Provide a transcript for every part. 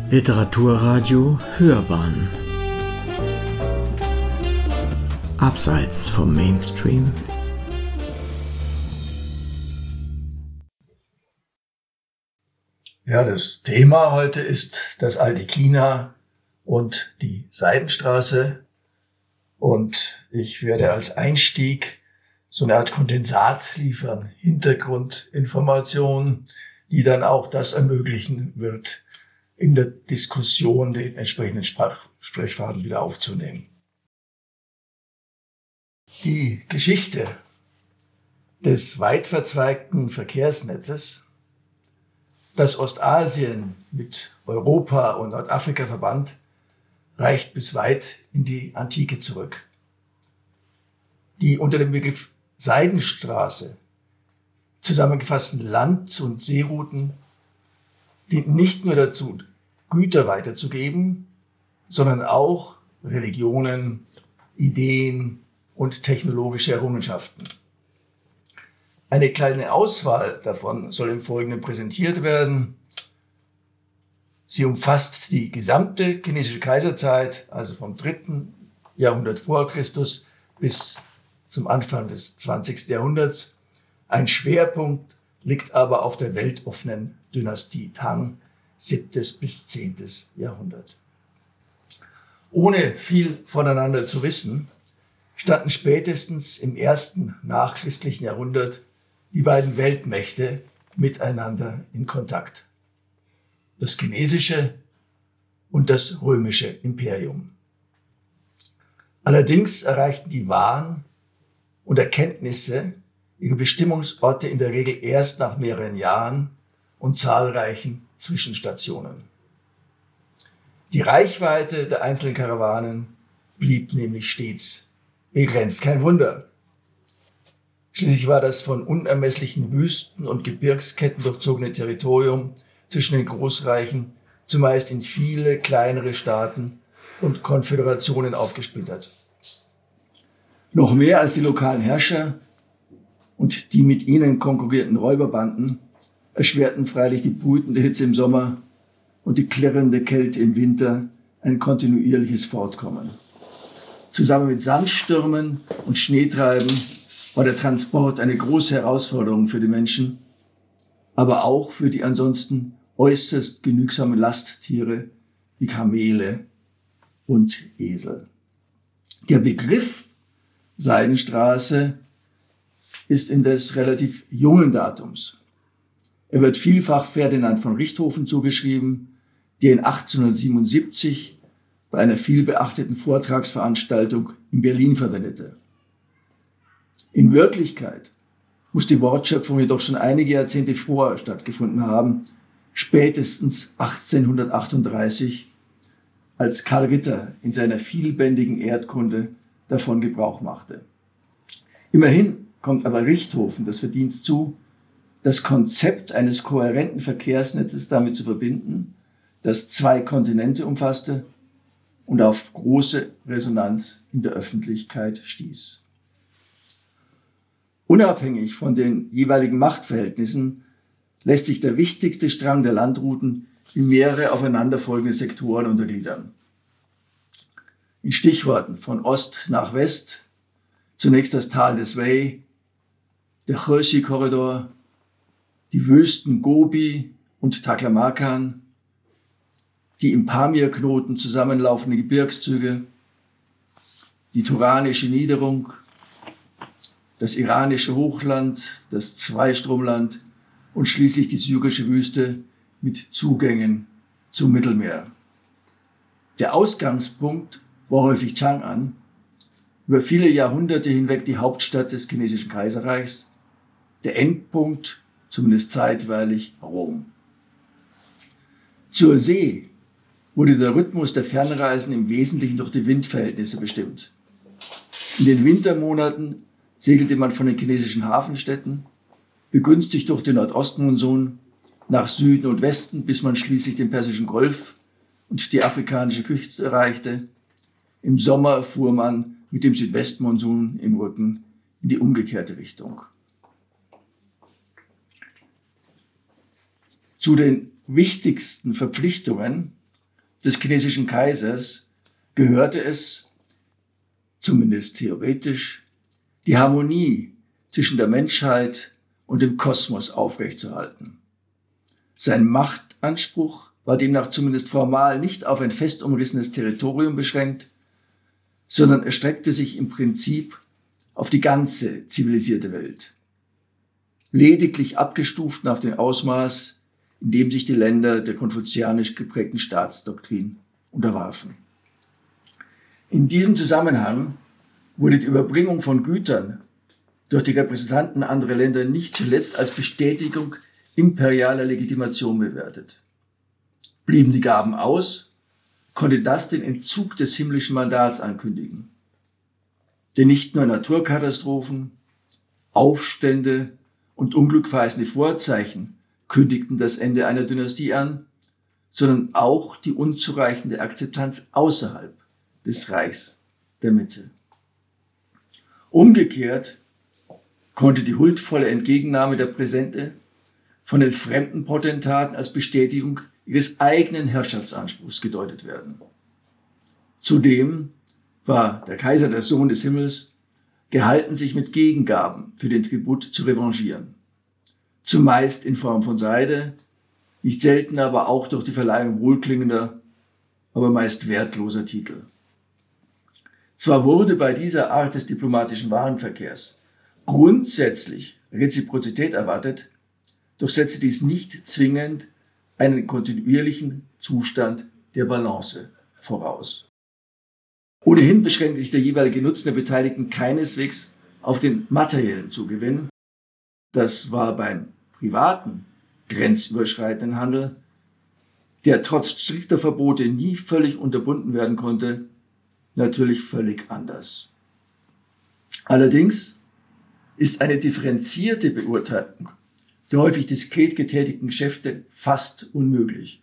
Literaturradio Hörbahn Abseits vom Mainstream. Ja, das Thema heute ist das alte China und die Seidenstraße. Und ich werde als Einstieg so eine Art Kondensat liefern, Hintergrundinformationen, die dann auch das ermöglichen wird, in der Diskussion den entsprechenden Sprechfaden wieder aufzunehmen. Die Geschichte des weit verzweigten Verkehrsnetzes, das Ostasien mit Europa und Nordafrika verband, reicht bis weit in die Antike zurück. Die unter dem Begriff Seidenstraße zusammengefassten Land- und Seerouten dienten nicht nur dazu, Güter weiterzugeben, sondern auch Religionen, Ideen und technologische Errungenschaften. Eine kleine Auswahl davon soll im Folgenden präsentiert werden. Sie umfasst die gesamte chinesische Kaiserzeit, also vom 3. Jahrhundert vor Christus bis zum Anfang des 20. Jahrhunderts. Ein Schwerpunkt liegt aber auf der weltoffenen Dynastie Tang, 7. bis 10. Jahrhundert. Ohne viel voneinander zu wissen, standen spätestens im ersten nachchristlichen Jahrhundert die beiden Weltmächte miteinander in Kontakt: das chinesische und das römische Imperium. Allerdings erreichten die Waren und Erkenntnisse ihre Bestimmungsorte in der Regel erst nach mehreren Jahren und zahlreichen Zwischenstationen. Die Reichweite der einzelnen Karawanen blieb nämlich stets begrenzt. Kein Wunder. Schließlich war das von unermesslichen Wüsten und Gebirgsketten durchzogene Territorium zwischen den Großreichen zumeist in viele kleinere Staaten und Konföderationen aufgesplittert. Noch mehr als die lokalen Herrscher und die mit ihnen konkurrierten Räuberbanden erschwerten freilich die brütende Hitze im Sommer und die klirrende Kälte im Winter ein kontinuierliches Fortkommen. Zusammen mit Sandstürmen und Schneetreiben war der Transport eine große Herausforderung für die Menschen, aber auch für die ansonsten äußerst genügsamen Lasttiere wie Kamele und Esel. Der Begriff Seidenstraße ist indes relativ jungen Datums. Er wird vielfach Ferdinand von Richthofen zugeschrieben, der ihn 1877 bei einer vielbeachteten Vortragsveranstaltung in Berlin verwendete. In Wirklichkeit muss die Wortschöpfung jedoch schon einige Jahrzehnte vorher stattgefunden haben, spätestens 1838, als Karl Ritter in seiner vielbändigen Erdkunde davon Gebrauch machte. Immerhin kommt aber Richthofen das Verdienst zu, das Konzept eines kohärenten Verkehrsnetzes damit zu verbinden, das 2 Kontinente umfasste und auf große Resonanz in der Öffentlichkeit stieß. Unabhängig von den jeweiligen Machtverhältnissen lässt sich der wichtigste Strang der Landrouten in mehrere aufeinanderfolgende Sektoren untergliedern. In Stichworten von Ost nach West zunächst das Tal des Wei, der Joshi-Korridor, die Wüsten Gobi und Taklamakan, die im Pamir-Knoten zusammenlaufenden Gebirgszüge, die turanische Niederung, das iranische Hochland, das Zweistromland und schließlich die syrische Wüste mit Zugängen zum Mittelmeer. Der Ausgangspunkt war häufig Chang'an, über viele Jahrhunderte hinweg die Hauptstadt des chinesischen Kaiserreichs, der Endpunkt, zumindest zeitweilig, Rom. Zur See wurde der Rhythmus der Fernreisen im Wesentlichen durch die Windverhältnisse bestimmt. In den Wintermonaten segelte man von den chinesischen Hafenstädten, begünstigt durch den Nordostmonsun, nach Süden und Westen, bis man schließlich den Persischen Golf und die afrikanische Küste erreichte. Im Sommer fuhr man mit dem Südwestmonsun im Rücken in die umgekehrte Richtung. Zu den wichtigsten Verpflichtungen des chinesischen Kaisers gehörte es, zumindest theoretisch, die Harmonie zwischen der Menschheit und dem Kosmos aufrechtzuerhalten. Sein Machtanspruch war demnach zumindest formal nicht auf ein fest umrissenes Territorium beschränkt, sondern erstreckte sich im Prinzip auf die ganze zivilisierte Welt, lediglich abgestuft nach dem Ausmaß, in dem sich die Länder der konfuzianisch geprägten Staatsdoktrin unterwarfen. In diesem Zusammenhang wurde die Überbringung von Gütern durch die Repräsentanten anderer Länder nicht zuletzt als Bestätigung imperialer Legitimation bewertet. Blieben die Gaben aus, konnte das den Entzug des himmlischen Mandats ankündigen. Denn nicht nur Naturkatastrophen, Aufstände und unglückverheißende Vorzeichen kündigten das Ende einer Dynastie an, sondern auch die unzureichende Akzeptanz außerhalb des Reichs der Mitte. Umgekehrt konnte die huldvolle Entgegennahme der Präsente von den fremden Potentaten als Bestätigung ihres eigenen Herrschaftsanspruchs gedeutet werden. Zudem war der Kaiser der Sohn des Himmels gehalten, sich mit Gegengaben für den Tribut zu revanchieren. Zumeist in Form von Seide, nicht selten aber auch durch die Verleihung wohlklingender, aber meist wertloser Titel. Zwar wurde bei dieser Art des diplomatischen Warenverkehrs grundsätzlich Reziprozität erwartet, doch setzte dies nicht zwingend einen kontinuierlichen Zustand der Balance voraus. Ohnehin beschränkte sich der jeweilige Nutzen der Beteiligten keineswegs auf den materiellen Zugewinn. Das war beim privaten, grenzüberschreitenden Handel, der trotz strikter Verbote nie völlig unterbunden werden konnte, natürlich völlig anders. Allerdings ist eine differenzierte Beurteilung der häufig diskret getätigten Geschäfte fast unmöglich.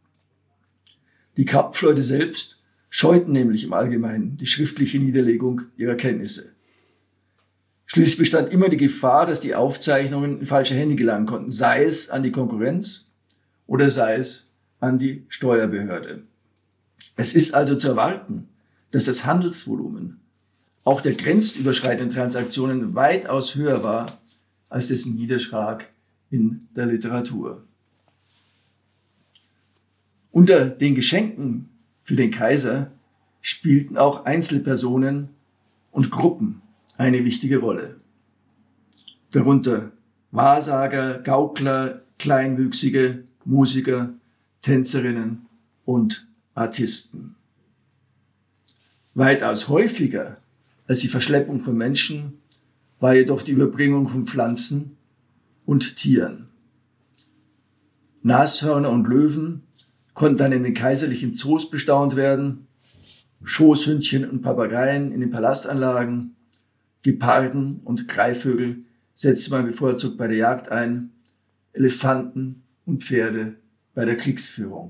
Die Kaufleute selbst scheuten nämlich im Allgemeinen die schriftliche Niederlegung ihrer Kenntnisse. Schließlich bestand immer die Gefahr, dass die Aufzeichnungen in falsche Hände gelangen konnten, sei es an die Konkurrenz oder sei es an die Steuerbehörde. Es ist also zu erwarten, dass das Handelsvolumen auch der grenzüberschreitenden Transaktionen weitaus höher war als dessen Niederschlag in der Literatur. Unter den Geschenken für den Kaiser spielten auch Einzelpersonen und Gruppen eine wichtige Rolle. Darunter Wahrsager, Gaukler, Kleinwüchsige, Musiker, Tänzerinnen und Artisten. Weitaus häufiger als die Verschleppung von Menschen war jedoch die Überbringung von Pflanzen und Tieren. Nashörner und Löwen konnten dann in den kaiserlichen Zoos bestaunt werden, Schoßhündchen und Papageien in den Palastanlagen, Geparden und Greifvögel setzte man bevorzugt bei der Jagd ein, Elefanten und Pferde bei der Kriegsführung.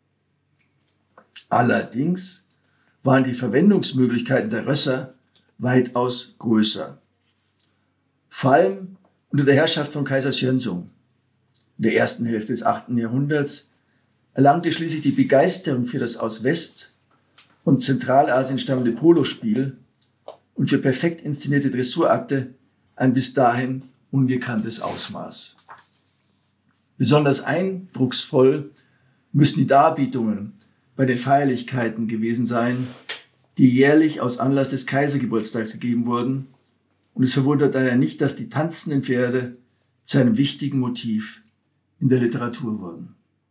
Allerdings waren die Verwendungsmöglichkeiten der Rösser weitaus größer. Vor allem unter der Herrschaft von Kaiser Xuanzong in der ersten Hälfte des 8. Jahrhunderts erlangte schließlich die Begeisterung für das aus West- und Zentralasien stammende Polospiel und für perfekt inszenierte Dressurakte ein bis dahin ungekanntes Ausmaß. Besonders eindrucksvoll müssen die Darbietungen bei den Feierlichkeiten gewesen sein, die jährlich aus Anlass des Kaisergeburtstags gegeben wurden, und es verwundert daher nicht, dass die tanzenden Pferde zu einem wichtigen Motiv in der Literatur wurden.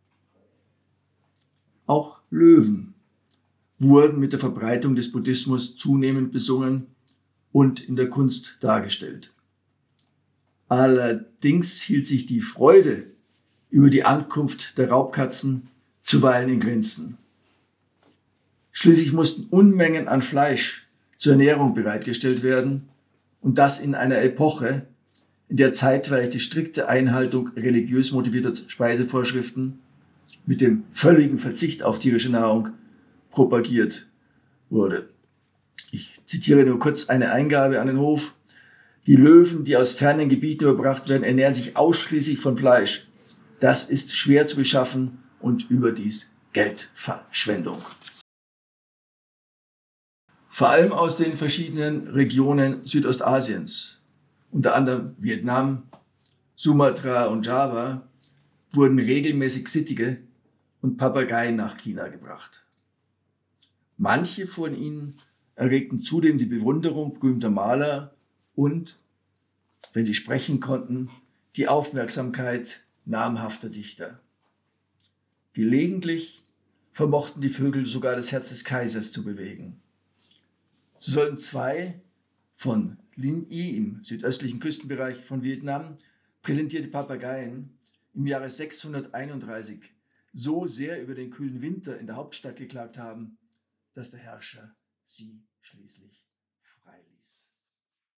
Auch Löwen wurden mit der Verbreitung des Buddhismus zunehmend besungen und in der Kunst dargestellt. Allerdings hielt sich die Freude über die Ankunft der Raubkatzen zuweilen in Grenzen. Schließlich mussten Unmengen an Fleisch zur Ernährung bereitgestellt werden, und das in einer Epoche, in der zeitweilig die strikte Einhaltung religiös motivierter Speisevorschriften mit dem völligen Verzicht auf tierische Nahrung propagiert wurde. Ich zitiere nur kurz eine Eingabe an den Hof. Die Löwen, die aus fernen Gebieten überbracht werden, ernähren sich ausschließlich von Fleisch. Das ist schwer zu beschaffen und überdies Geldverschwendung. Vor allem aus den verschiedenen Regionen Südostasiens, unter anderem Vietnam, Sumatra und Java, wurden regelmäßig Sittige und Papageien nach China gebracht. Manche von ihnen erregten zudem die Bewunderung berühmter Maler und, wenn sie sprechen konnten, die Aufmerksamkeit namhafter Dichter. Gelegentlich vermochten die Vögel sogar das Herz des Kaisers zu bewegen. So sollen 2 von Linh Y im südöstlichen Küstenbereich von Vietnam präsentierte Papageien im Jahre 631 so sehr über den kühlen Winter in der Hauptstadt geklagt haben, dass der Herrscher sie schließlich